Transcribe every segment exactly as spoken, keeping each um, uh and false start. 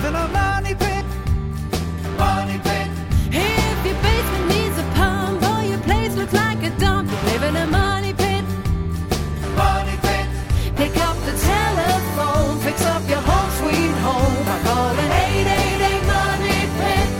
in a money pit. Money pit. If your basement needs a pump or your place looks like a dump, you live in a money pit. Money pit. Pick up the telephone, fix up your home sweet home by calling eight eight eight money pit.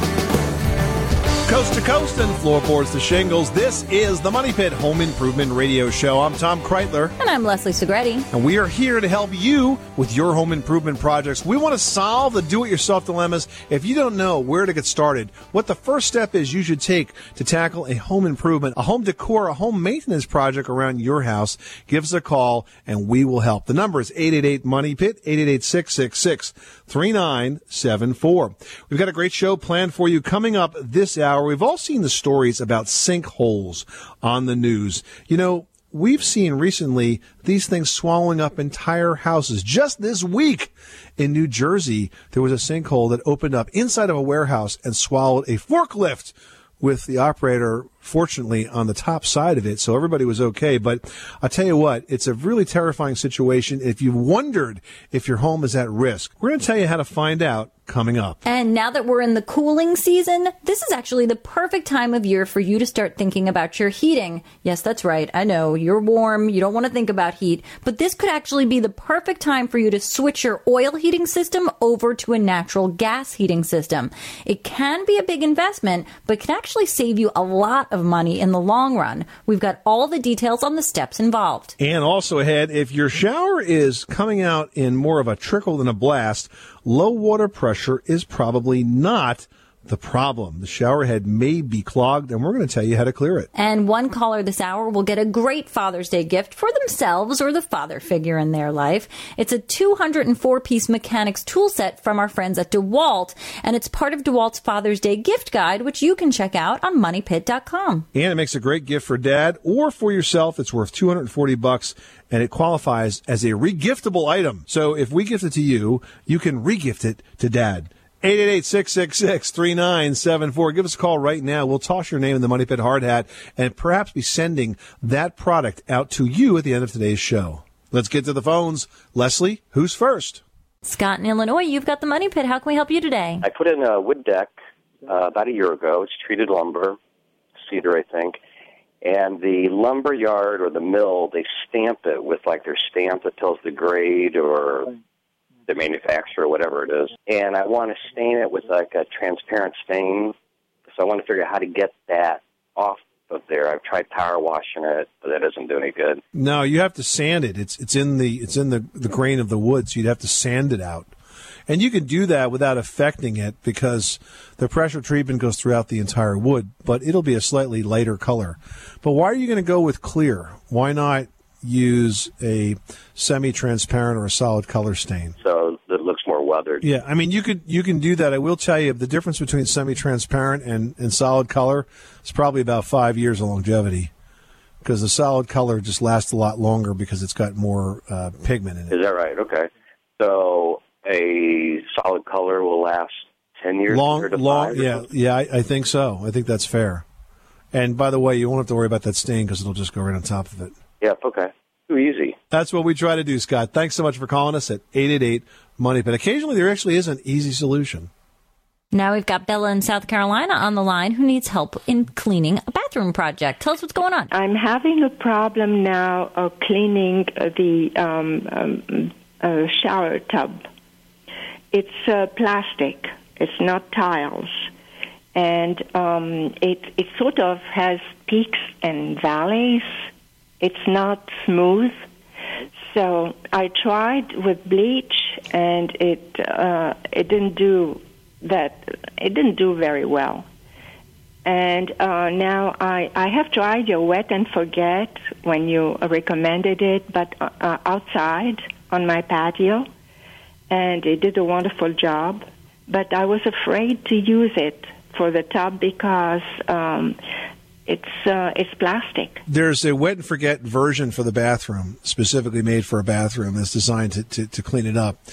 Coast to coast and floorboards to shingles, this is the Money Pit Home Improvement Radio Show. I'm Tom Kreitler. And I'm Leslie Segretti. And we are here to help you with your home improvement projects. We want to solve the do-it-yourself dilemmas. If you don't know where to get started, what the first step is you should take to tackle a home improvement, a home decor, a home maintenance project around your house, give us a call and we will help. The number is eight eight eight money pit, eight eight eight, six six six, three nine seven four. We've got a great show planned for you coming up this hour. We've all seen the stories about sinkholes on the news. You know, we've seen recently these things swallowing up entire houses. Just this week in New Jersey, there was a sinkhole that opened up inside of a warehouse and swallowed a forklift with the operator, fortunately, on the top side of it, so everybody was okay. But I'll tell you what, it's a really terrifying situation. If you've wondered if your home is at risk, we're going to tell you how to find out coming up. And now that we're in the cooling season, this is actually the perfect time of year for you to start thinking about your heating. Yes, that's right. I know you're warm. You don't want to think about heat, but this could actually be the perfect time for you to switch your oil heating system over to a natural gas heating system. It can be a big investment, but can actually save you a lot of money in the long run. We've got all the details on the steps involved. And also ahead, if your shower is coming out in more of a trickle than a blast, low water pressure is probably not the problem. The shower head may be clogged, and we're going to tell you how to clear it. And one caller this hour will get a great Father's Day gift for themselves or the father figure in their life. It's a two hundred four piece mechanics tool set from our friends at DeWalt, and it's part of DeWalt's Father's Day gift guide, which you can check out on money pit dot com. And it makes a great gift for dad or for yourself. It's worth two hundred forty bucks, and it qualifies as a regiftable item. So if we gift it to you, you can regift it to dad. eight eight eight, six six six, three nine seven four. Give us a call right now. We'll toss your name in the Money Pit hard hat and perhaps be sending that product out to you at the end of today's show. Let's get to the phones. Leslie, who's first? Scott in Illinois, you've got the Money Pit. How can we help you today? I put in a wood deck uh, about a year ago. It's treated lumber, cedar, I think. And the lumber yard or the mill, they stamp it with like their stamp that tells the grade or the manufacturer, whatever it is. And I want to stain it with like a transparent stain. So I want to figure out how to get that off of there. I've tried power washing it, but that doesn't do any good. No, you have to sand it. It's it's in the it's in the, the grain of the wood, so you'd have to sand it out. And you can do that without affecting it because the pressure treatment goes throughout the entire wood, but it'll be a slightly lighter color. But why are you going to go with clear? Why not use a semi-transparent or a solid color stain? So it looks more weathered. Yeah, I mean, you could you can do that. I will tell you the difference between semi-transparent and, and solid color is probably about five years of longevity because the solid color just lasts a lot longer because it's got more uh, pigment in it. Is that right? Okay. So a solid color will last ten years? Long, long, yeah, something? yeah, I, I think so. I think that's fair. And by the way, you won't have to worry about that stain because it'll just go right on top of it. Yep, okay. Too easy. That's what we try to do, Scott. Thanks so much for calling us at eight eight eight, money pit. Occasionally, there actually is an easy solution. Now we've got Bella in South Carolina on the line who needs help in cleaning a bathroom project. Tell us what's going on. I'm having a problem now of cleaning the um, um, uh, shower tub. It's uh, plastic. It's not tiles. And um, it, it sort of has peaks and valleys. It's not smooth. So I tried with bleach, and it uh, it didn't do that. It didn't do very well. And uh, now I, I have tried your wet and forget when you recommended it, but uh, outside on my patio, and it did a wonderful job. But I was afraid to use it for the tub because um, it's uh, it's plastic. There's a wet and forget version for the bathroom, specifically made for a bathroom that's designed to, to, to clean it up.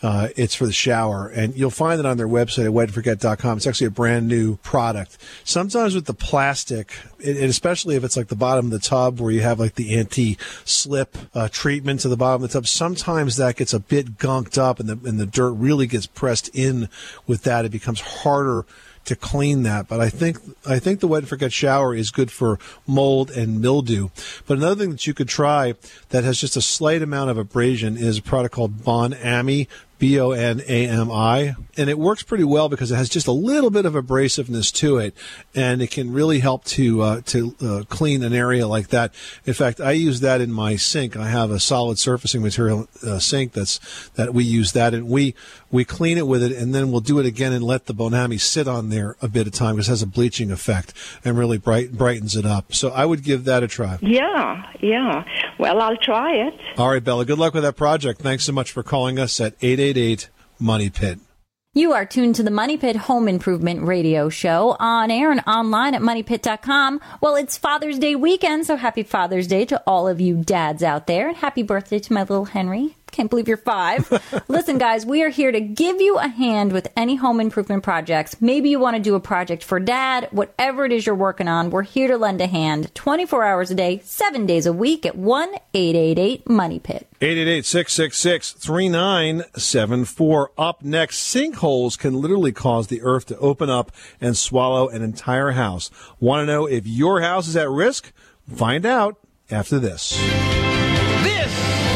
Uh, it's for the shower, and you'll find it on their website at wet and forget dot com. It's actually a brand new product. Sometimes with the plastic, and especially if it's like the bottom of the tub where you have like the anti-slip uh, treatment to the bottom of the tub, sometimes that gets a bit gunked up, and the and the dirt really gets pressed in with that. It becomes harder to clean that. But I think I think the Wet and Forget shower is good for mold and mildew. But another thing that you could try that has just a slight amount of abrasion is a product called Bon Ami, B O N A M I, and it works pretty well because it has just a little bit of abrasiveness to it, and it can really help to uh, to uh, clean an area like that. In fact, I use that in my sink. I have a solid surfacing material uh, sink that's that we use that, and we we clean it with it, and then we'll do it again and let the Bon Ami sit on there a bit of time because it has a bleaching effect and really bright, brightens it up. So I would give that a try. Yeah, yeah. Well, I'll try it. All right, Bella, good luck with that project. Thanks so much for calling us at eight eight eight Money Pit. You are tuned to the Money Pit Home Improvement Radio Show on air and online at money pit dot com. Well, it's Father's Day weekend, so happy Father's Day to all of you dads out there. And happy birthday to my little Henry. Can't believe you're five. Listen, guys, we are here to give you a hand with any home improvement projects. Maybe you want to do a project for dad, whatever it is you're working on. We're here to lend a hand twenty-four hours a day, seven days a week at one eight eight eight Money Pit. eight eight eight, six six six, three nine seven four. Up next, sinkholes can literally cause the earth to open up and swallow an entire house. Want to know if your house is at risk? Find out after this. This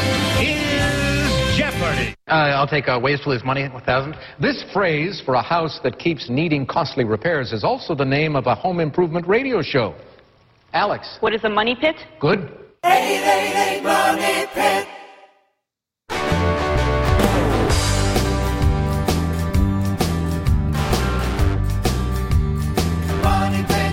is Jeopardy! Uh, I'll take uh, ways to lose money, one thousand. This phrase for a house that keeps needing costly repairs is also the name of a home improvement radio show. Alex. What is a money pit? Good. eight eight eight Money Pit. Money Pit.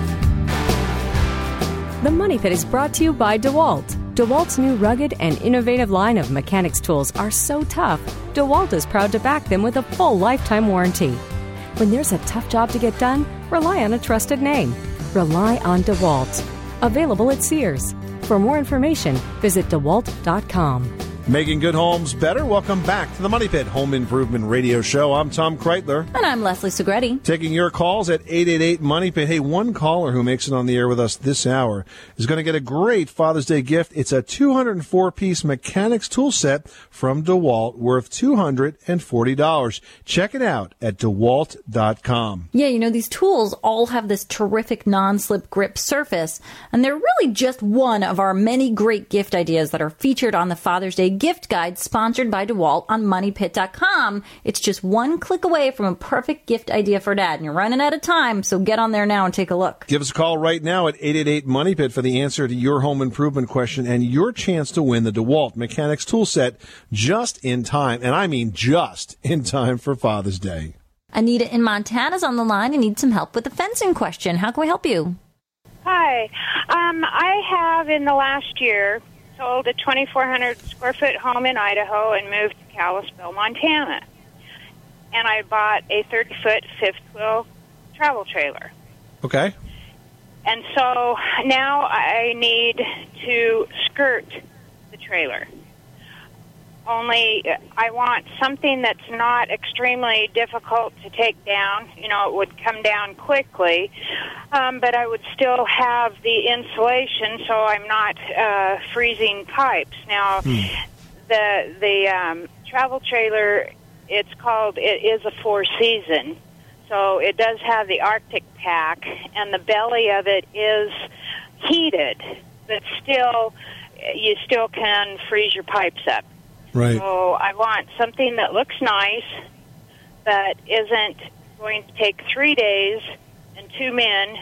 The Money Pit is brought to you by DeWalt. DeWalt's new rugged and innovative line of mechanics tools are so tough, DeWalt is proud to back them with a full lifetime warranty. When there's a tough job to get done, rely on a trusted name. Rely on DeWalt. Available at Sears. For more information, visit dewalt dot com. Making good homes better. Welcome back to the Money Pit Home Improvement Radio Show. I'm Tom Kreitler. And I'm Leslie Segretti. Taking your calls at eight eight eight Money Pit. Hey, one caller who makes it on the air with us this hour is going to get a great Father's Day gift. It's a two hundred four piece mechanics tool set from DeWalt worth two hundred forty dollars. Check it out at dewalt dot com. Yeah, you know, these tools all have this terrific non-slip grip surface, and they're really just one of our many great gift ideas that are featured on the Father's Day gift guide sponsored by DeWalt on money pit dot com. It's just one click away from a perfect gift idea for dad, and you're running out of time, so get on there now and take a look. Give us a call right now at eight eight eight Money Pit for the answer to your home improvement question and your chance to win the DeWalt Mechanics Tool Set just in time, and I mean just in time for Father's Day. Anita in Montana's on the line and needs some help with the fencing question. How can we help you? Hi. Um, I have in the last year sold a twenty-four hundred square foot home in Idaho and moved to Kalispell, Montana. And I bought a thirty foot fifth wheel travel trailer. Okay. And so now I need to skirt the trailer. Only I want something that's not extremely difficult to take down. You know, it would come down quickly, um, but I would still have the insulation so I'm not uh, freezing pipes. Now, hmm. the the um, travel trailer, it's called, it is a four season. So it does have the Arctic pack, and the belly of it is heated, but still, you still can freeze your pipes up. Right. So I want something that looks nice, but isn't going to take three days and two men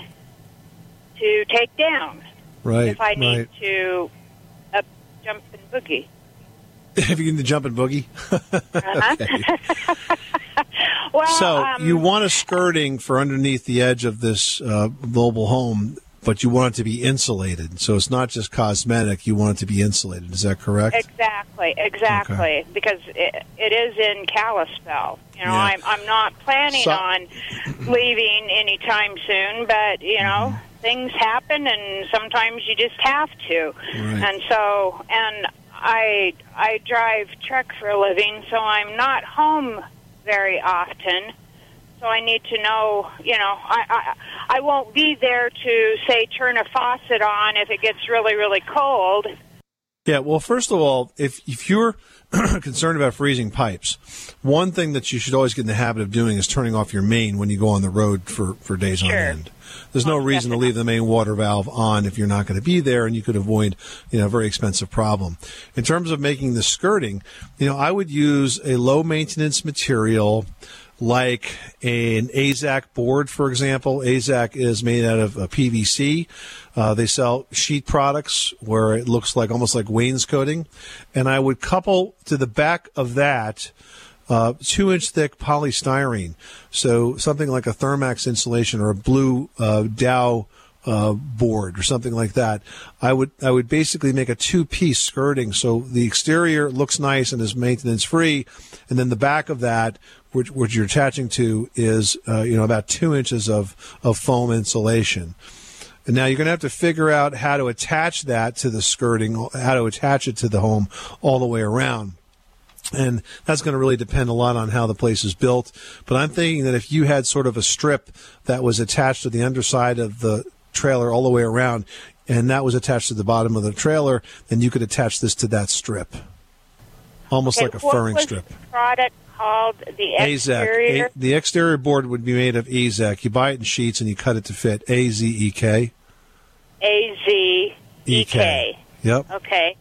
to take down. Right. If I need right. to up, jump and boogie. If you need to jump and boogie. uh-huh. Well, so um, you want a skirting for underneath the edge of this uh, mobile home, but you want it to be insulated. So it's not just cosmetic. You want it to be insulated. Is that correct? Exactly, exactly. Okay. Because it, it is in Kalispell. You know, yeah. I'm, I'm not planning so, on leaving anytime soon, but, you know, mm-hmm. things happen, and sometimes you just have to. Right. And so, and I I drive truck for a living, so I'm not home very often. So I need to know, you know, I, I I won't be there to, say, turn a faucet on if it gets really, really cold. Yeah, well, first of all, if if you're concerned about freezing pipes, one thing that you should always get in the habit of doing is turning off your main when you go on the road for, for days Sure. on end. There's no reason to leave the main water valve on if you're not going to be there, and you could avoid, you know, a very expensive problem. In terms of making the skirting, you know, I would use a low-maintenance material like an A Z A C board, for example. A Z A C is made out of uh, P V C. Uh, they sell sheet products where it looks like almost like wainscoting. And I would couple to the back of that uh, two-inch thick polystyrene. So something like a Thermax insulation or a blue uh, Dow uh, board or something like that. I would I would basically make a two-piece skirting. So the exterior looks nice and is maintenance-free. And then the back of that, which, which you're attaching to, is uh, you know about two inches of, of foam insulation. And now you're going to have to figure out how to attach that to the skirting, how to attach it to the home all the way around. And that's going to really depend a lot on how the place is built. But I'm thinking that if you had sort of a strip that was attached to the underside of the trailer all the way around, and that was attached to the bottom of the trailer, then you could attach this to that strip, almost Okay, like a what furring was strip. the product called? The A Z A C. exterior? A, the exterior board would be made of A Z A C. You buy it in sheets and you cut it to fit. A Z E K. A Z E K. Yep. Okay.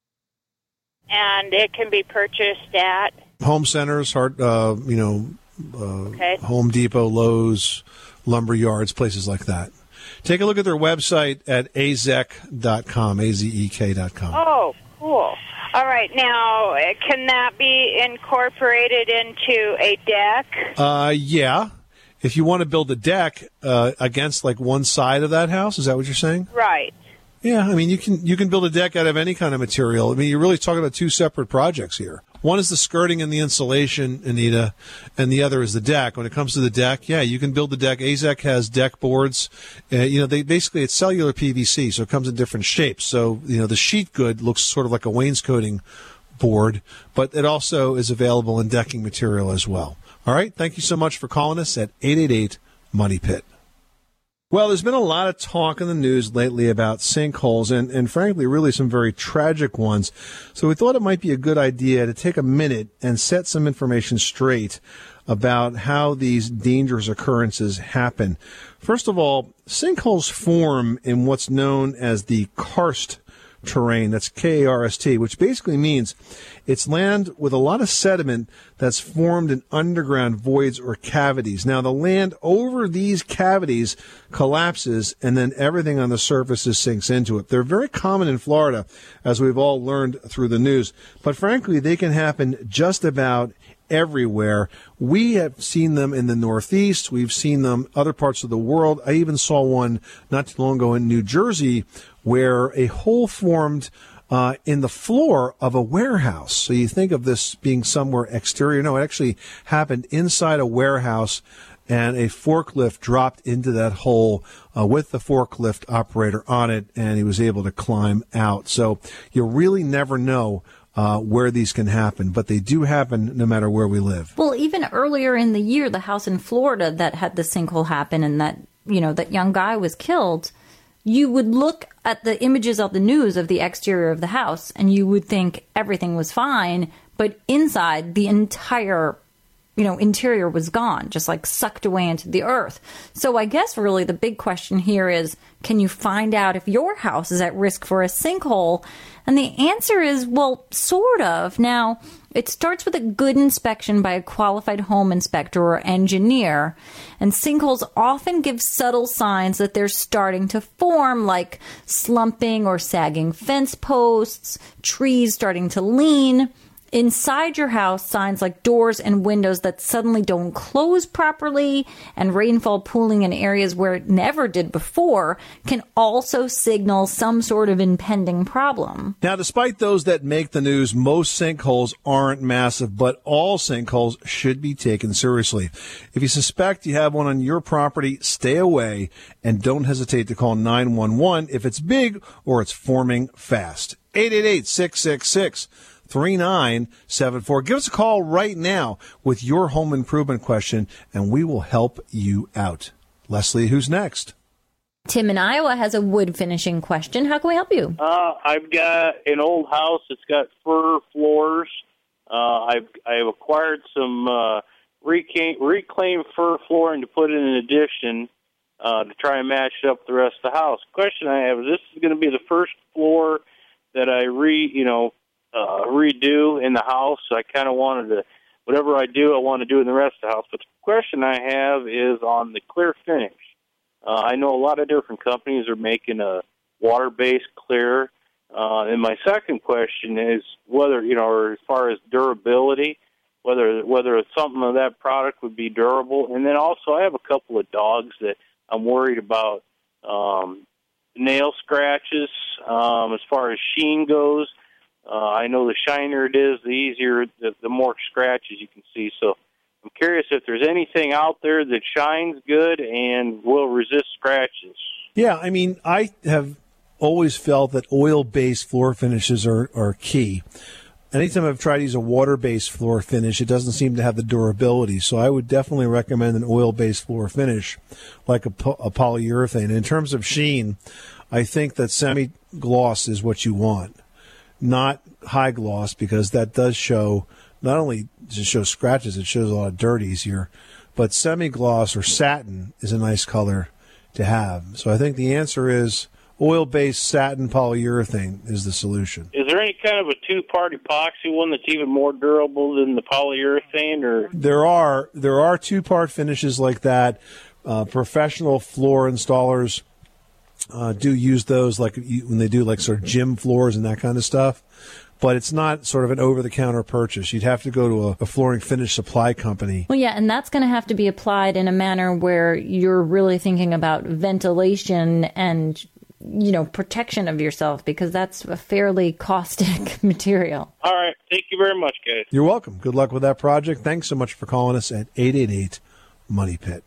And it can be purchased at? Home centers, hard, uh, you know, uh, Okay. Home Depot, Lowe's, lumber yards, places like that. Take a look at their website at A Z E K dot com, A Z E K dot com. Oh, cool. All right. Now, uh, can that be incorporated into a deck? Uh, yeah. If you want to build a deck uh, against like one side of that house, is that what you're saying? Right. Yeah, I mean, you can you can build a deck out of any kind of material. I mean, you're really talking about two separate projects here. One is the skirting and the insulation, Anita, and the other is the deck. When it comes to the deck, yeah, you can build the deck. A Z E C has deck boards. Uh, you know, they basically, it's cellular P V C, so it comes in different shapes. So, you know, the sheet good looks sort of like a wainscoting board, but it also is available in decking material as well. All right, thank you so much for calling us at eight eight eight, Money Pit. Well, there's been a lot of talk in the news lately about sinkholes and, and frankly, really some very tragic ones. So we thought it might be a good idea to take a minute and set some information straight about how these dangerous occurrences happen. First of all, sinkholes form in what's known as the karst terrain. That's K A R S T, which basically means it's land with a lot of sediment that's formed in underground voids or cavities. Now, the land over these cavities collapses, and then everything on the surface sinks into it. They're very common in Florida, as we've all learned through the news. But frankly, they can happen just about everywhere. We have seen them in the Northeast. We've seen them other parts of the world. I even saw one not too long ago in New Jersey where a hole formed uh, in the floor of a warehouse. So you think of this being somewhere exterior. No, it actually happened inside a warehouse, and a forklift dropped into that hole uh, with the forklift operator on it, and he was able to climb out. So you really never know Uh, where these can happen, but they do happen no matter where we live. Well, even earlier in the year, the house in Florida that had the sinkhole happen and that, you know, that young guy was killed, you would look at the images of the news of the exterior of the house and you would think everything was fine, but inside the entire, you know, interior was gone, just like sucked away into the earth. So I guess really the big question here is, can you find out if your house is at risk for a sinkhole? And the answer is, well, sort of. Now, it starts with a good inspection by a qualified home inspector or engineer. And sinkholes often give subtle signs that they're starting to form, like slumping or sagging fence posts, trees starting to lean. Inside your house, signs like doors and windows that suddenly don't close properly and rainfall pooling in areas where it never did before can also signal some sort of impending problem. Now, despite those that make the news, most sinkholes aren't massive, but all sinkholes should be taken seriously. If you suspect you have one on your property, stay away and don't hesitate to call nine one one if it's big or it's forming fast. eight eight eight, six six six, three nine seven four. Give us a call right now with your home improvement question, and we will help you out. Leslie, who's next? Tim in Iowa has a wood finishing question. How can we help you? Uh, I've got an old house that's got fir floors. Uh, I've I've acquired some uh, reclaim, reclaimed fir flooring to put in an addition uh, to try and match it up with the rest of the house. Question I have is: this is going to be the first floor that I re you know uh, redo in the house. So I kind of wanted to, whatever I do, I want to do in the rest of the house. But the question I have is on the clear finish. Uh, I know a lot of different companies are making a water-based clear. Uh, and my second question is whether, you know, or as far as durability, whether whether something of that product would be durable. And then also I have a couple of dogs that I'm worried about um, nail scratches. Um, as far as sheen goes, uh, I know the shinier it is, the easier, the, the more scratches you can see. So I'm curious if there's anything out there that shines good and will resist scratches. Yeah, I mean, I have always felt that oil-based floor finishes are, are key. Anytime I've tried to use a water-based floor finish, it doesn't seem to have the durability. So I would definitely recommend an oil-based floor finish, like a, po- a polyurethane. In terms of sheen, I think that semi-gloss is what you want, not high gloss, because that does show... Not only does it show scratches, it shows a lot of dirt easier, but semi-gloss or satin is a nice color to have. So I think the answer is oil-based satin polyurethane is the solution. Is there any kind of a two-part epoxy one that's even more durable than the polyurethane? Or There are there are two-part finishes like that. Uh, professional floor installers uh, do use those, like when they do like sort of gym floors and that kind of stuff. But it's not sort of an over-the-counter purchase. You'd have to go to a, a flooring finish supply company. Well, yeah, and that's going to have to be applied in a manner where you're really thinking about ventilation and, you know, protection of yourself, because that's a fairly caustic material. All right. Thank you very much, guys. You're welcome. Good luck with that project. Thanks so much for calling us at eight eight eight, money pit.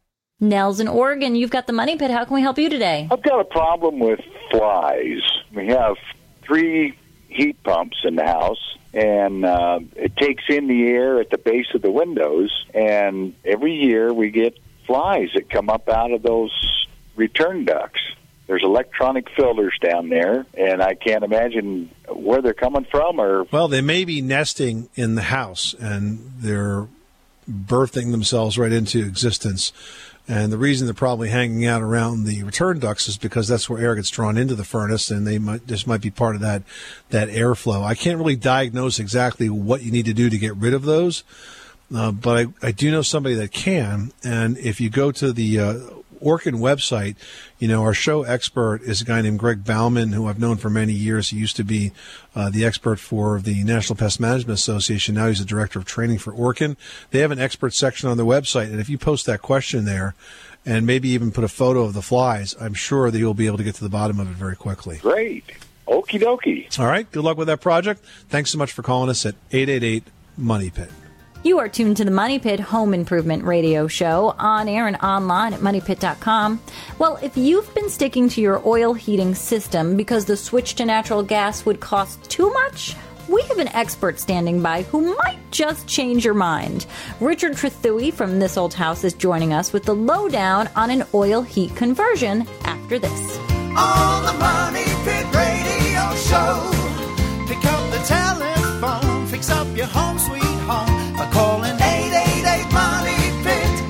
Nels in Oregon, you've got the Money Pit. How can we help you today? I've got a problem with flies. We have three heat pumps in the house, and uh, it takes in the air at the base of the windows, and every year we get flies that come up out of those return ducts. There's electronic filters down there, and I can't imagine where they're coming from. Or Well, they may be nesting in the house, and they're birthing themselves right into existence. And the reason they're probably hanging out around the return ducts is because that's where air gets drawn into the furnace, and they might this might be part of that that airflow. I can't really diagnose exactly what you need to do to get rid of those, uh, but I, I do know somebody that can. And if you go to the uh, Orkin website, you know, our show expert is a guy named Greg Bauman, who I've known for many years. He used to be uh, the expert for the National Pest Management Association. Now he's the director of training for Orkin. They have an expert section on their website, and if you post that question there and maybe even put a photo of the flies, I'm sure that you'll be able to get to the bottom of it very quickly. Great. Okie dokie. All right. Good luck with that project. Thanks so much for calling us at eight eight eight, money pit. You are tuned to the Money Pit Home Improvement Radio Show, on air and online at money pit dot com. Well, if you've been sticking to your oil heating system because the switch to natural gas would cost too much, we have an expert standing by who might just change your mind. Richard Trethewey from This Old House is joining us with the lowdown on an oil heat conversion after this. On the Money Pit Radio Show, pick up the telephone, fix up your home sweet home by calling eight eight eight, money pit.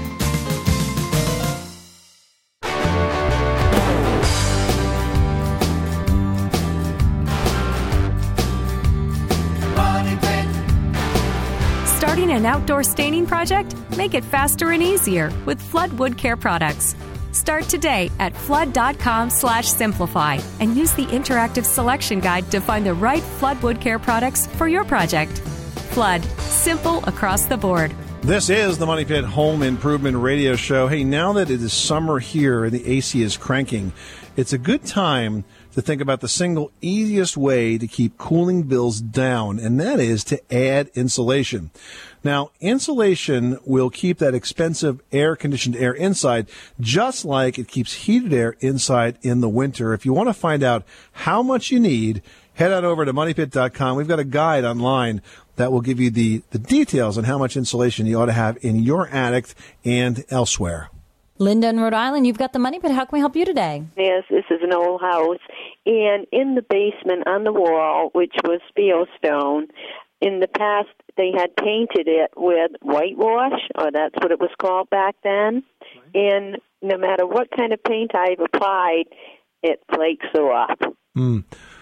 Money Pit. Starting an outdoor staining project? Make it faster and easier with Flood Wood Care products. Start today at flood.com slash simplify and use the interactive selection guide to find the right Flood Wood Care products for your project. Flood. Simple across the board. This is the Money Pit Home Improvement Radio Show. Hey, now that it is summer here and the A C is cranking, it's a good time to think about the single easiest way to keep cooling bills down, and that is to add insulation. Now, insulation will keep that expensive air-conditioned air inside, just like it keeps heated air inside in the winter. If you want to find out how much you need, head on over to money pit dot com. We've got a guide online that will give you the, the details on how much insulation you ought to have in your attic and elsewhere. Linda in Rhode Island, you've got the Money Pit. How can we help you today? Yes, this is an old house. And in the basement on the wall, which was Spielstone, in the past they had painted it with whitewash, or that's what it was called back then. And no matter what kind of paint I've applied, it flakes off. Mm.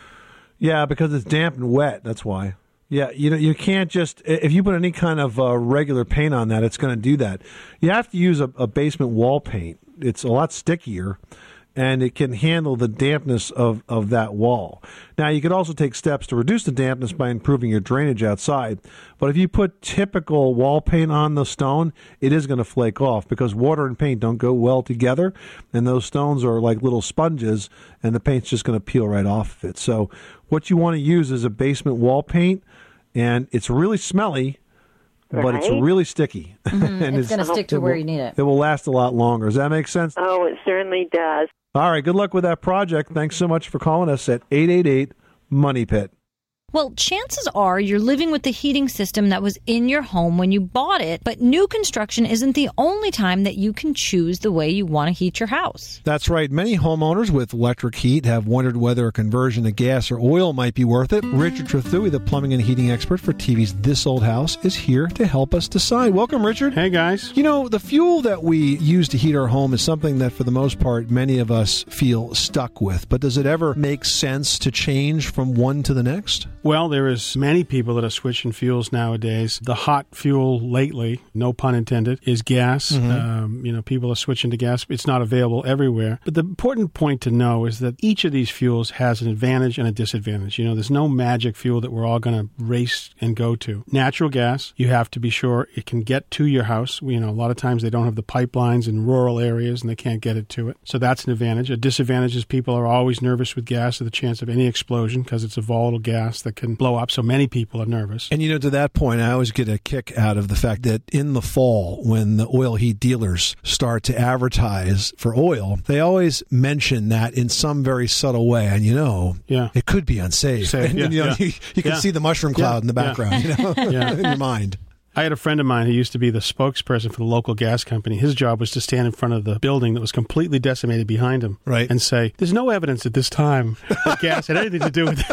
Yeah, because it's damp and wet, that's why. Yeah, you know, you can't just, if you put any kind of uh, regular paint on that, it's going to do that. You have to use a, a basement wall paint. It's a lot stickier, and it can handle the dampness of, of that wall. Now, you could also take steps to reduce the dampness by improving your drainage outside. But if you put typical wall paint on the stone, it is going to flake off because water and paint don't go well together, and those stones are like little sponges, and the paint's just going to peel right off of it. So what you want to use is a basement wall paint, and it's really smelly, but Right. it's really sticky. Mm-hmm. and it's going to stick to it where will- you need it. It will last a lot longer. Does that make sense? Oh, it certainly does. All right, good luck with that project. Thanks so much for calling us at eight eight eight, money pit. Well, chances are you're living with the heating system that was in your home when you bought it, but new construction isn't the only time that you can choose the way you want to heat your house. That's right. Many homeowners with electric heat have wondered whether a conversion to gas or oil might be worth it. Richard Trethewey, the plumbing and heating expert for T V's This Old House, is here to help us decide. Welcome, Richard. Hey, guys. You know, the fuel that we use to heat our home is something that, for the most part, many of us feel stuck with. But does it ever make sense to change from one to the next? Well, there is many people that are switching fuels nowadays. The hot fuel lately, no pun intended, is gas. Mm-hmm. Um, you know, people are switching to gas. It's not available everywhere. But the important point to know is that each of these fuels has an advantage and a disadvantage. You know, there's no magic fuel that we're all going to race and go to. Natural gas, you have to be sure it can get to your house. You know, a lot of times they don't have the pipelines in rural areas and they can't get it to it. So that's an advantage. A disadvantage is people are always nervous with gas at the chance of any explosion because it's a volatile gas that can blow up, so many people are nervous. And, you know, to that point, I always get a kick out of the fact that in the fall, when the oil heat dealers start to advertise for oil, they always mention that in some very subtle way. And, you know, yeah. it could be unsafe. Safe, and, yeah, you know, yeah. you, you can Yeah. see the mushroom cloud Yeah, in the background, yeah. you know, Yeah. in your mind. I had a friend of mine who used to be the spokesperson for the local gas company. His job was to stand in front of the building that was completely decimated behind him, right, and say, "There's no evidence at this time that gas had anything to do with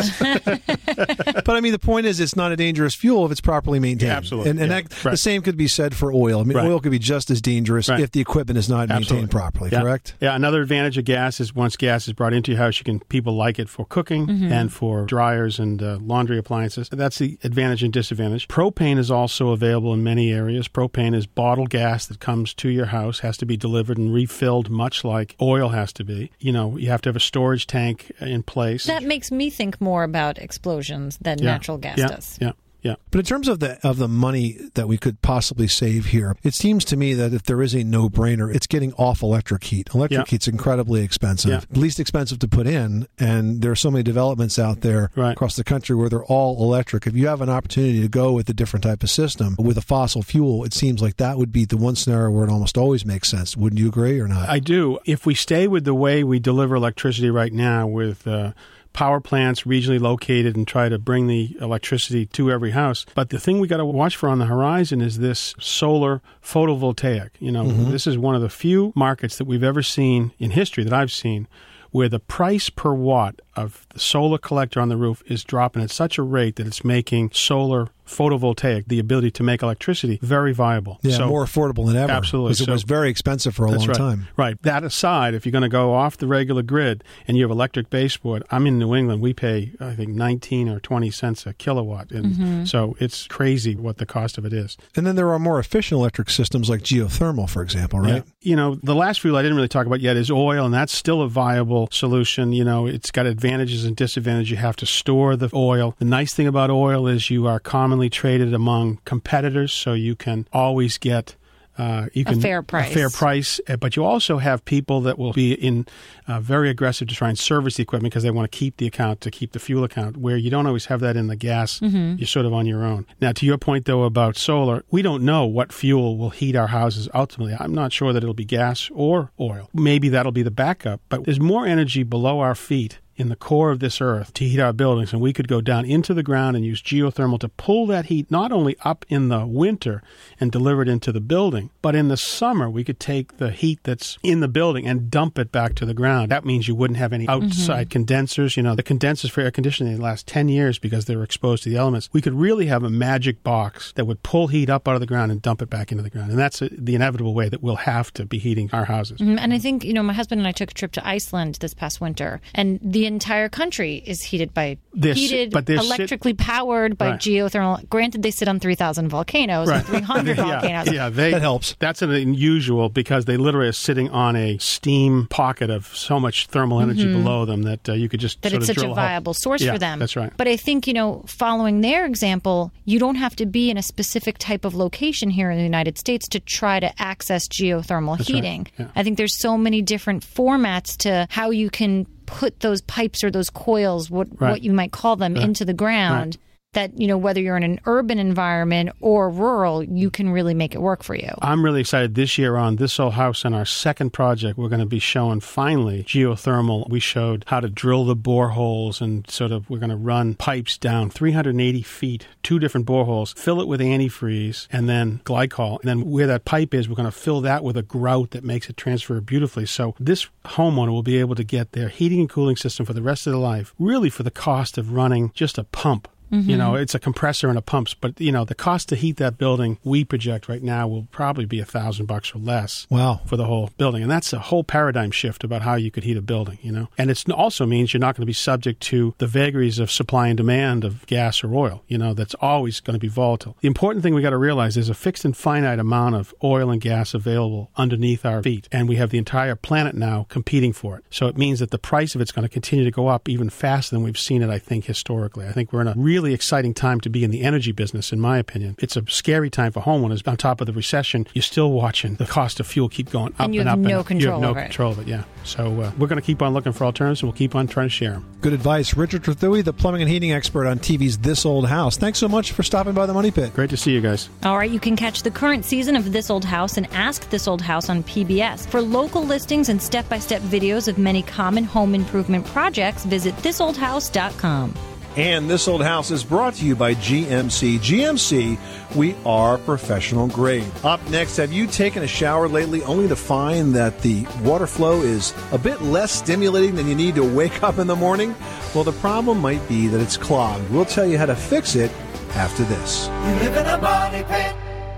this." But I mean, the point is, it's not a dangerous fuel if it's properly maintained. Yeah, absolutely. And, and Yeah, that, right. the same could be said for oil. I mean, Right. oil could be just as dangerous Right. if the equipment is not Absolutely. maintained properly. Yeah. Correct? Yeah. Another advantage of gas is once gas is brought into your house, you can people like it for cooking Mhm. and for dryers and uh, laundry appliances. That's the advantage and disadvantage. Propane is also available in many areas. Propane is bottled gas that comes to your house, has to be delivered and refilled, much like oil has to be. You know, you have to have a storage tank in place. That makes me think more about explosions than Yeah. natural gas yeah. does. Yeah. Yeah. But in terms of the of the money that we could possibly save here, it seems to me that if there is a no-brainer, it's getting off electric heat. Electric Yeah. heat's incredibly expensive, Yeah. least expensive to put in, and there are so many developments out there Right. across the country where they're all electric. If you have an opportunity to go with a different type of system with a fossil fuel, it seems like that would be the one scenario where it almost always makes sense. Wouldn't you agree or not? I do. If we stay with the way we deliver electricity right now with uh, power plants regionally located and try to bring the electricity to every house. But the thing we got to watch for on the horizon is this solar photovoltaic. You know, Mhm. this is one of the few markets that we've ever seen in history that I've seen where the price per watt of the solar collector on the roof is dropping at such a rate that it's making solar photovoltaic, the ability to make electricity, very viable. Yeah, So- more affordable than ever. Absolutely. Because it So- was very expensive for a That's long right. time. Right. That aside, if you're going to go off the regular grid and you have electric baseboard, I'm in New England. We pay, I think, nineteen or twenty cents a kilowatt. And Mhm. so it's crazy what the cost of it is. And then there are more efficient electric systems like geothermal, for example, right? Yeah. You know, the last fuel I didn't really talk about yet is oil, and that's still a viable solution. You know, it's got advantages and disadvantages. You have to store the oil. The nice thing about oil is you are commonly traded among competitors, so you can always get Uh, you A can, fair price. A fair price, uh, but you also have people that will be in uh, very aggressive to try and service the equipment because they want to keep the account, to keep the fuel account, where you don't always have that in the gas. Mhm. You're sort of on your own. Now, to your point, though, about solar, we don't know what fuel will heat our houses ultimately. I'm not sure that it'll be gas or oil. Maybe that'll be the backup, but there's more energy below our feet in the core of this earth to heat our buildings, and we could go down into the ground and use geothermal to pull that heat not only up in the winter and deliver it into the building, but in the summer we could take the heat that's in the building and dump it back to the ground. That means you wouldn't have any outside mm-hmm. condensers. You know, the condensers for air conditioning last ten years because they were exposed to the elements. We could really have a magic box that would pull heat up out of the ground and dump it back into the ground. And that's a, the inevitable way that we'll have to be heating our houses. Mm-hmm. And I think, you know, my husband and I took a trip to Iceland this past winter, and the entire country is heated by they're, heated, but electrically sit- powered by right. geothermal. Granted, they sit on three thousand volcanoes right. and three hundred yeah, volcanoes. Yeah, they, that helps. That's an unusual because they literally are sitting on a steam pocket of so much thermal energy mm-hmm. below them that uh, you could just that sort it's of such drill a viable hole. source yeah, for them. That's right. But I think, you know, following their example, you don't have to be in a specific type of location here in the United States to try to access geothermal that's heating. Right. Yeah. I think there's so many different formats to how you can put those pipes or those coils, what right. what you might call them, right. into the ground. Right. That, you know, whether you're in an urban environment or rural, you can really make it work for you. I'm really excited this year on This Old House and our second project. We're going to be showing finally geothermal. We showed how to drill the boreholes and sort of we're going to run pipes down three hundred eighty feet, two different boreholes, fill it with antifreeze and then glycol. And then where that pipe is, we're going to fill that with a grout that makes it transfer beautifully. So this homeowner will be able to get their heating and cooling system for the rest of their life, really for the cost of running just a pump. Mm-hmm. You know, it's a compressor and a pump, but, you know, the cost to heat that building, we project right now, will probably be a thousand bucks or less. Wow. For the whole building. And that's a whole paradigm shift about how you could heat a building, you know. And it also means you're not going to be subject to the vagaries of supply and demand of gas or oil, you know, that's always going to be volatile. The important thing we got to realize is a fixed and finite amount of oil and gas available underneath our feet. And we have the entire planet now competing for it. So it means that the price of it's going to continue to go up even faster than we've seen it, I think, historically. I think we're in a really exciting time to be in the energy business, in my opinion. It's a scary time for homeowners. On top of the recession, you're still watching the cost of fuel keep going up and, and you and have up. No and control you have no over control it. of it, yeah. So uh, we're going to keep on looking for alternatives, and we'll keep on trying to share them. Good advice. Richard Trethewey, the plumbing and heating expert on T V's This Old House. Thanks so much for stopping by the Money Pit. Great to see you guys. All right, you can catch the current season of This Old House and Ask This Old House on P B S. For local listings and step-by-step videos of many common home improvement projects, visit this old house dot com. And This Old House is brought to you by G M C. G M C, we are professional grade. Up next, have you taken a shower lately only to find that the water flow is a bit less stimulating than you need to wake up in the morning? Well, the problem might be that it's clogged. We'll tell you how to fix it after this. You live in a money pit.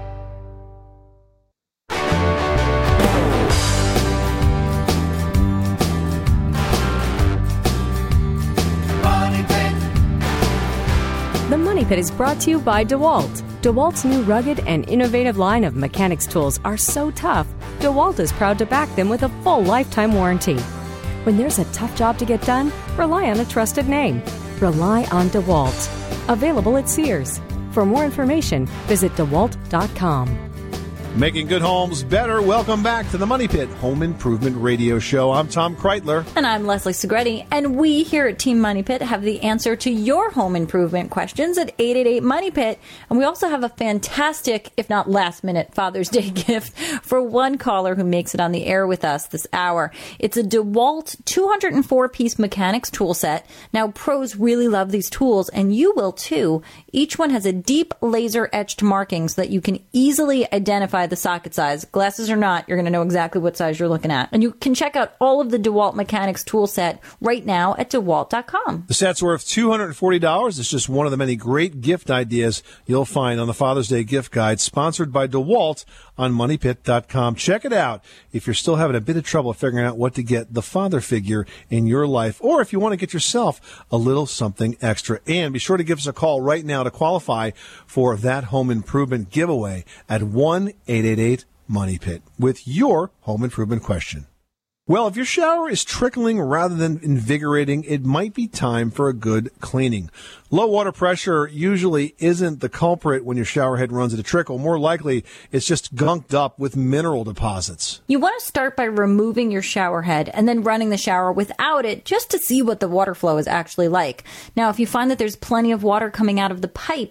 The Money Pit is brought to you by DeWalt. DeWalt's new rugged and innovative line of mechanics tools are so tough, DeWalt is proud to back them with a full lifetime warranty. When there's a tough job to get done, rely on a trusted name. Rely on DeWalt. Available at Sears. For more information, visit dewalt dot com. Making good homes better. Welcome back to the Money Pit Home Improvement Radio Show. I'm Tom Kreitler. And I'm Leslie Segretti. And we here at Team Money Pit have the answer to your home improvement questions at eight eight eight Money Pit. And we also have a fantastic, if not last minute, Father's Day gift for one caller who makes it on the air with us this hour. It's a DeWalt two oh four piece mechanics tool set. Now, pros really love these tools, and you will too. Each one has a deep laser etched marking so that you can easily identify the socket size. Glasses or not, you're going to know exactly what size you're looking at. And you can check out all of the DeWalt Mechanics tool set right now at dewalt dot com. The set's worth two hundred forty dollars. It's just one of the many great gift ideas you'll find on the Father's Day gift guide, sponsored by DeWalt on money pit dot com. Check it out if you're still having a bit of trouble figuring out what to get the father figure in your life, or if you want to get yourself a little something extra. And be sure to give us a call right now to qualify for that home improvement giveaway at one eight eight eight Money Pit with your home improvement question. Well, if your shower is trickling rather than invigorating, it might be time for a good cleaning. Low water pressure usually isn't the culprit when your shower head runs at a trickle. More likely, it's just gunked up with mineral deposits. You want to start by removing your shower head and then running the shower without it just to see what the water flow is actually like. Now, if you find that there's plenty of water coming out of the pipe,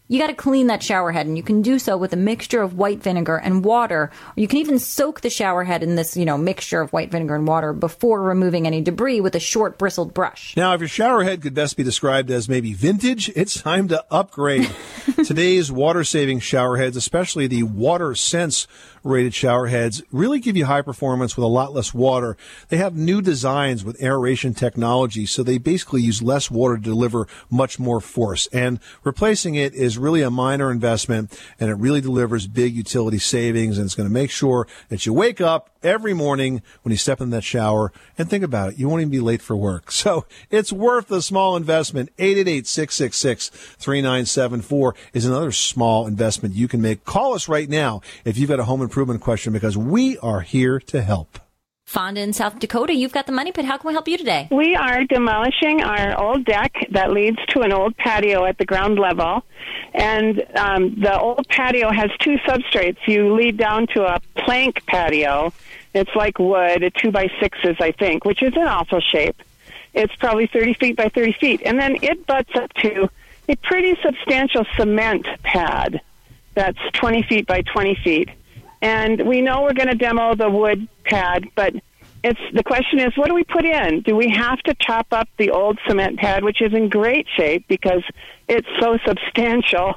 you got to clean that shower head, and you can do so with a mixture of white vinegar and water. Or you can even soak the shower head in this, you know, mixture of white vinegar and water before removing any debris with a short bristled brush. Now, if your shower head could best be described as maybe vintage, it's time to upgrade. Today's water-saving shower heads, especially the Water Sense rated shower heads, really give you high performance with a lot less water. They have new designs with aeration technology, so they basically use less water to deliver much more force. And replacing it is really a minor investment, and it really delivers big utility savings, and it's going to make sure that you wake up every morning when you step in that shower and think about it. You won't even be late for work. So it's worth the small investment. eight eight eight, six six six, three nine seven four is another small investment you can make. Call us right now if you've got a home improvement question, because we are here to help. Fonda in South Dakota, you've got the Money Pit. How can we help you today? We are demolishing our old deck that leads to an old patio at the ground level. And um, the old patio has two substrates. You lead down to a plank patio. It's like wood, a two by sixes, I think, which is an awful shape. It's probably thirty feet by thirty feet. And then it butts up to a pretty substantial cement pad that's twenty feet by twenty feet. And we know we're going to demo the wood pad, but it's the question is, what do we put in? Do we have to chop up the old cement pad, which is in great shape because it's so substantial?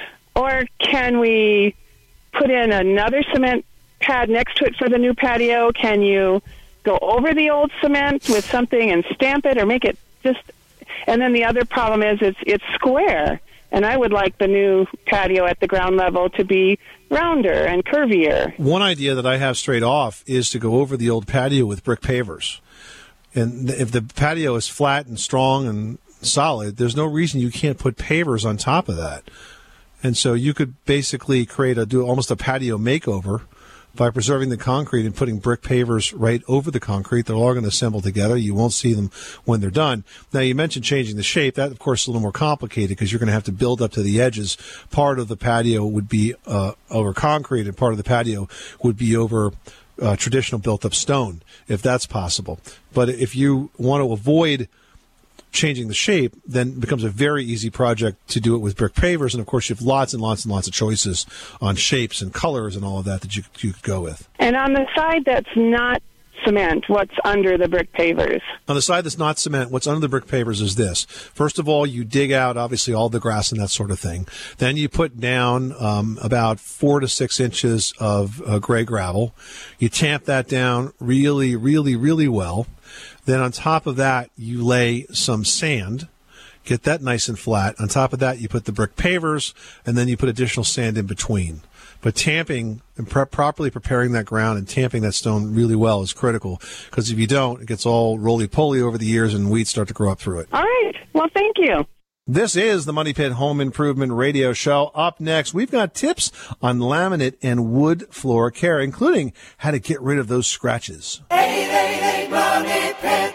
Or can we put in another cement pad next to it for the new patio? Can you go over the old cement with something and stamp it or make it just... And then the other problem is it's it's square. And I would like the new patio at the ground level to be rounder and curvier. One idea that I have straight off is to go over the old patio with brick pavers. And if the patio is flat and strong and solid, there's no reason you can't put pavers on top of that. And so you could basically create a do almost a patio makeover by preserving the concrete and putting brick pavers right over the concrete. They're all going to assemble together. You won't see them when they're done. Now, you mentioned changing the shape. That, of course, is a little more complicated because you're going to have to build up to the edges. Part of the patio would be uh, over concrete, and part of the patio would be over uh, traditional built-up stone, if that's possible. But if you want to avoid changing the shape, then it becomes a very easy project to do it with brick pavers. And, of course, you have lots and lots and lots of choices on shapes and colors and all of that that you, you could go with. And on the side that's not cement, what's under the brick pavers? On the side that's not cement, what's under the brick pavers is this. First of all, you dig out, obviously, all the grass and that sort of thing. Then you put down um, about four to six inches of uh, gray gravel. You tamp that down really, really, really well. Then on top of that, you lay some sand, get that nice and flat. On top of that, you put the brick pavers, and then you put additional sand in between. But tamping and pre- properly preparing that ground and tamping that stone really well is critical, because if you don't, it gets all roly-poly over the years and weeds start to grow up through it. All right. Well, thank you. This is the Money Pit Home Improvement Radio Show. Up next, we've got tips on laminate and wood floor care, including how to get rid of those scratches. eight eight eight Money Pit.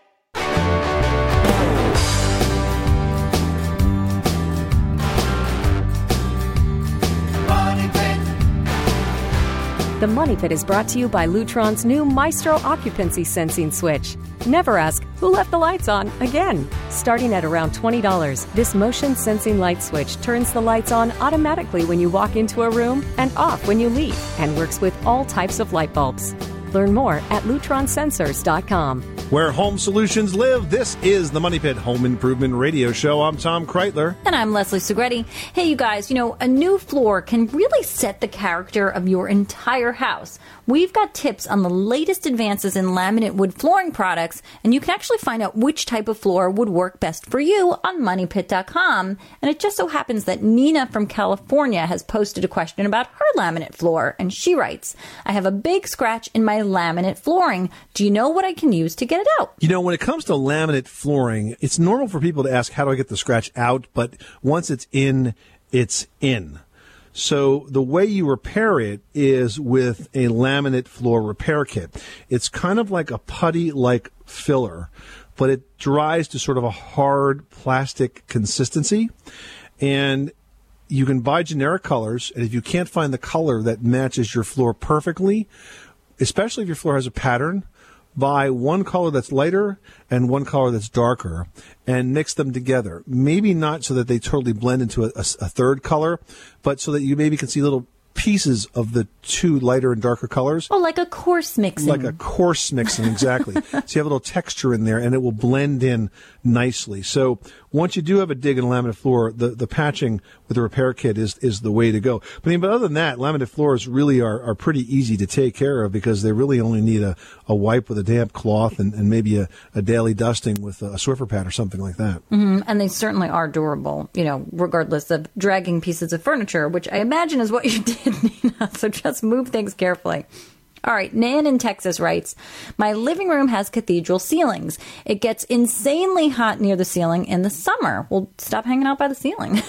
Money Pit. The Money Pit is brought to you by Lutron's new Maestro Occupancy Sensing Switch. Never ask, who left the lights on again? Starting at around twenty dollars, this motion sensing light switch turns the lights on automatically when you walk into a room and off when you leave, and works with all types of light bulbs. Learn more at lutron sensors dot com. Where home solutions live, this is the Money Pit Home Improvement Radio Show. I'm Tom Kreitler. And I'm Leslie Segretti. Hey, you guys, you know, a new floor can really set the character of your entire house. We've got tips on the latest advances in laminate wood flooring products, and you can actually find out which type of floor would work best for you on money pit dot com. And it just so happens that Nina from California has posted a question about her laminate floor, and she writes, I have a big scratch in my laminate flooring. Do you know what I can use to get it out? You know, when it comes to laminate flooring, it's normal for people to ask, how do I get the scratch out? But once it's in, it's in. So the way you repair it is with a laminate floor repair kit. It's kind of like a putty-like filler, but it dries to sort of a hard plastic consistency. And you can buy generic colors, and if you can't find the color that matches your floor perfectly, especially if your floor has a pattern, buy one color that's lighter and one color that's darker and mix them together. Maybe not so that they totally blend into a, a, a third color, but so that you maybe can see little pieces of the two lighter and darker colors. Oh, like a coarse mixing. Like a coarse mixing, exactly. So you have a little texture in there, and it will blend in nicely. So once you do have a dig in a laminate floor, the, the patching with the repair kit is, is the way to go. But, I mean, but other than that, laminate floors really are, are pretty easy to take care of because they really only need a, a wipe with a damp cloth and, and maybe a, a daily dusting with a Swiffer pad or something like that. Mm-hmm. And they certainly are durable, you know, regardless of dragging pieces of furniture, which I imagine is what you did, Nina. So just move things carefully. All right, Nan in Texas writes, my living room has cathedral ceilings. It gets insanely hot near the ceiling in the summer. Well, stop hanging out by the ceiling.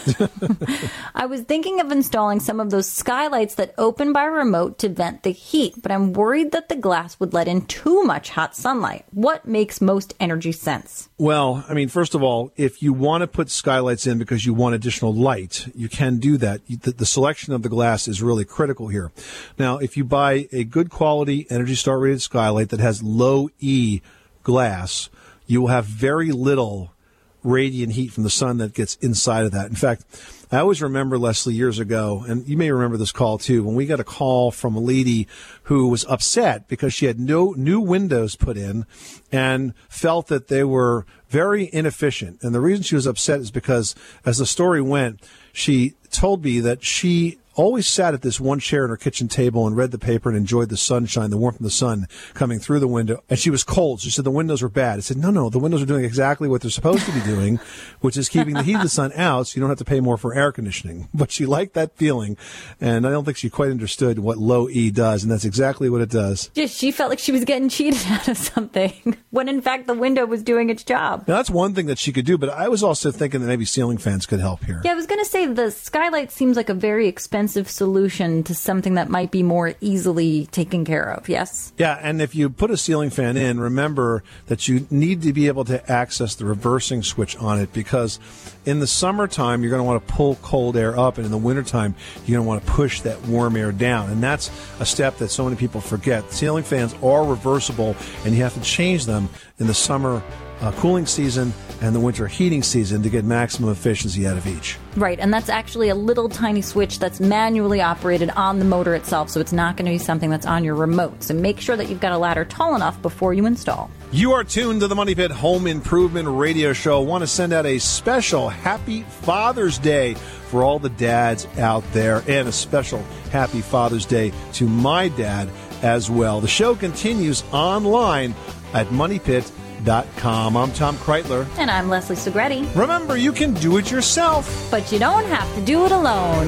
I was thinking of installing some of those skylights that open by remote to vent the heat, but I'm worried that the glass would let in too much hot sunlight. What makes most energy sense? Well, I mean, first of all, if you want to put skylights in because you want additional light, you can do that. The, the selection of the glass is really critical here. Now, if you buy a good quality Energy Star rated skylight that has low E glass, you will have very little radiant heat from the sun that gets inside of that. In fact, I always remember, Leslie, years ago, and you may remember this call too, when we got a call from a lady who was upset because she had no new windows put in and felt that they were very inefficient. And the reason she was upset is because, as the story went, she told me that she always sat at this one chair at her kitchen table and read the paper and enjoyed the sunshine, the warmth of the sun coming through the window. And she was cold. She said the windows were bad. I said, no, no, the windows are doing exactly what they're supposed to be doing, which is keeping the heat of the sun out so you don't have to pay more for air conditioning. But she liked that feeling, and I don't think she quite understood what low E does, and that's exactly what it does. Just she felt like she was getting cheated out of something when, in fact, the window was doing its job. Now, that's one thing that she could do, but I was also thinking that maybe ceiling fans could help here. Yeah, I was going to say the skylight seems like a very expensive solution to something that might be more easily taken care of, yes? Yeah, and if you put a ceiling fan in, remember that you need to be able to access the reversing switch on it, because in the summertime, you're going to want to pull cold air up, and in the wintertime, you're going to want to push that warm air down. And that's a step that so many people forget. Ceiling fans are reversible, and you have to change them in the summer uh, cooling season and the winter heating season to get maximum efficiency out of each. Right, and that's actually a little tiny switch that's manually operated on the motor itself, so it's not going to be something that's on your remote. So make sure that you've got a ladder tall enough before you install. You are tuned to the Money Pit Home Improvement Radio Show. I want to send out a special Happy Father's Day for all the dads out there, and a special Happy Father's Day to my dad as well. The show continues online at money pit dot com. I'm Tom Kreitler. And I'm Leslie Segretti. Remember, you can do it yourself, but you don't have to do it alone.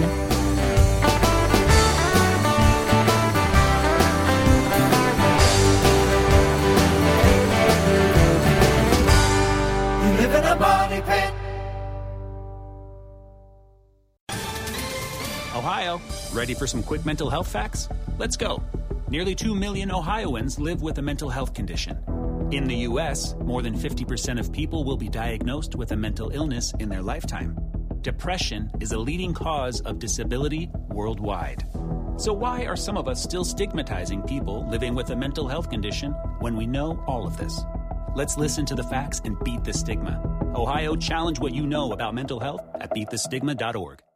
You live in a money pit. Ohio, ready for some quick mental health facts? Let's go. Nearly two million Ohioans live with a mental health condition. In the U S, more than fifty percent of people will be diagnosed with a mental illness in their lifetime. Depression is a leading cause of disability worldwide. So why are some of us still stigmatizing people living with a mental health condition when we know all of this? Let's listen to the facts and beat the stigma. Ohio, challenge what you know about mental health at beat the stigma dot org.